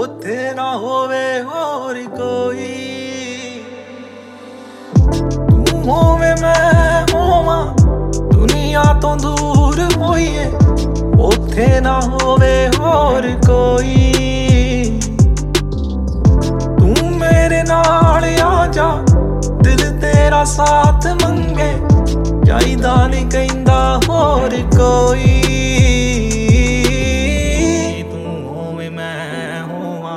ਉੱਥੇ ਨਾ ਹੋਵੇ ਹੋਰ ਕੋਈ। ਤੂੰ ਹੋਵੇਂ ਮੈਂ ਹੋਵਾਂ, ਦੁਨੀਆ ਤੋਂ ਦੂਰ ਹੋਈਏ, ਉੱਥੇ ਨਾ ਹੋਵੇ ਹੋਰ ਕੋਈ। ਤੂੰ ਮੇਰੇ ਨਾਲ ਆ ਜਾ, ਦਿਲ ਤੇਰਾ ਸਾਥ ਮੰਗੇ, ਚਾਹੀਦਾ ਨਹੀਂ ਕਹਿੰਦਾ ਹੋਰ ਕੋਈ। ਤੂੰ ਹੋਵੇਂ ਮੈਂ ਹੋਵਾਂ,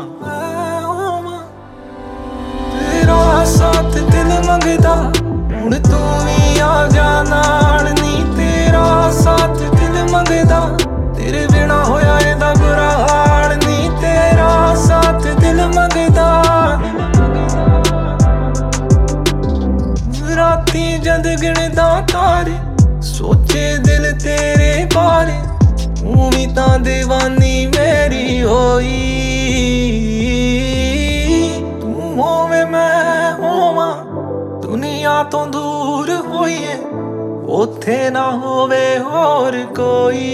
ਤੇਰਾ ਸਾਥ ਦਿਲ ਮੰਗਦਾ, ਹੁਣ ਤੂੰ ਵੀ ਆ ਜਾ ਨਾਲ ਨੀ। ਤੇਰਾ ਸਾਥ ਦਿਲ ਮੰਗਦਾ, ਤੇਰੇ ਬਿਨਾ ਹੋਇਆ ਇਹਦਾ ਬੁਰਾ ਹਾਲ ਨੀ। ਤੇਰਾ ਸਾਥ ਦਿਲ ਮੰਗਦਾ। ਰਾਤੀ ਜਦ ਗਿਣਦਾ ਤਾਰੇ, ਸੋਚੇ ਦਿਲ ਤੇਰੇ ਬਾਰੇ, ਤੂੰ ਵੀ ਤਾਂ ਦੀਵਾਨੀ ਮੇਰੀ ਹੋਈ। ਤੂੰ ਹੋਵੇਂ ਮੈਂ ਹੋਵਾਂ, ਦੁਨੀਆ ਤੋਂ ਦੂਰ ਹੋਈਏ, ਉੱਥੇ ਨਾ ਹੋਵੇ ਹੋਰ ਕੋਈ।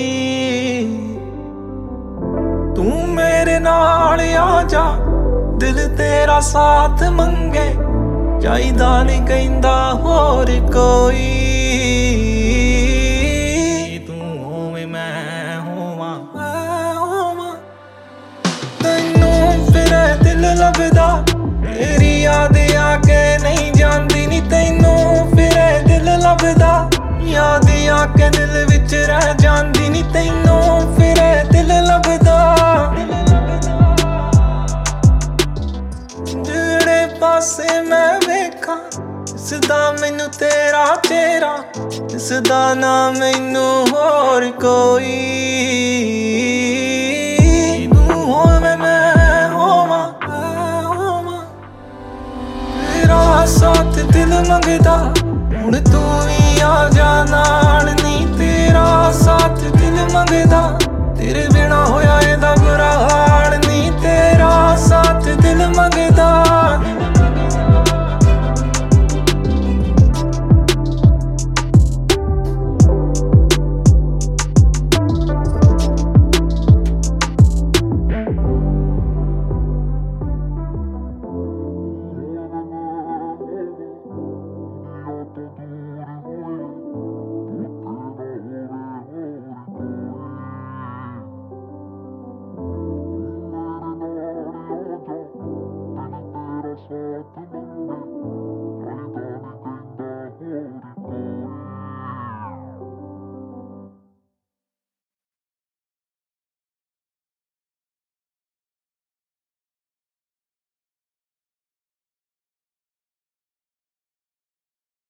ਤੂੰ ਮੇਰੇ ਨਾਲ ਆ ਜਾ, ਦਿਲ ਤੇਰਾ ਸਾਥ ਮੰਗੇ, ਚਾਹੀਦਾ ਨਹੀਂ ਕਹਿੰਦਾ ਹੋਰ ਕੋਈ। ਤੂੰ ਹੋਵੇਂ ਮੈਂ ਹੋਵਾਂ, ਤੈਨੂੰ ਫਿਰੇ ਦਿਲ ਲੱਭਦਾ, ਤੇਰੀ ਯਾਦ ਆ ਕੇ ਨਹੀਂ ਜਾਂਦੀ ਨੀ। ਤੈਨੂੰ ਫਿਰੇ ਦਿਲ ਲੱਭਦਾ, ਯਾਦ ਆ ਕੇ ਦਿਲ ਵਿੱਚ ਰਹਿ ਜਾਂਦੀ ਨੀ। ਤੈਨੂੰ ਫਿਰੇ ਦਿਲ ਲੱਭਦਾ, ਜਿਹੜੇ ਪਾਸੇ ਮੈਂ ਵੇਖਾਂ, ਦਿਸਦਾ ਮੈਨੂੰ ਤੇਰਾ ਚਿਹਰਾ, ਦਿਸਦਾ ਨਾ ਮੈਨੂੰ ਹੋਰ ਕੋਈ। ਤੂੰ ਹੋਵੇਂ ਮੈਂ ਹੋਵਾਂ, ਤੇਰਾ ਸਾਥ ਦਿਲ ਮੰਗਦਾ, ਹੁਣ ਤੂੰ ਵੀ ਆ ਜਾ ਨਾਲ ਨੀ। ਤੇਰਾ ਸਾਥ ਦਿਲ ਮੰਗਦਾ, ਤੇਰੇ ਬਿਨਾ ਹੋਇਆ ਇਹਦਾ ਬੁਰਾ ਹਾਲ ਨੀ। ਤੇਰਾ ਸਾਥ ਦਿਲ ਮੰਗਦਾ। Thank you.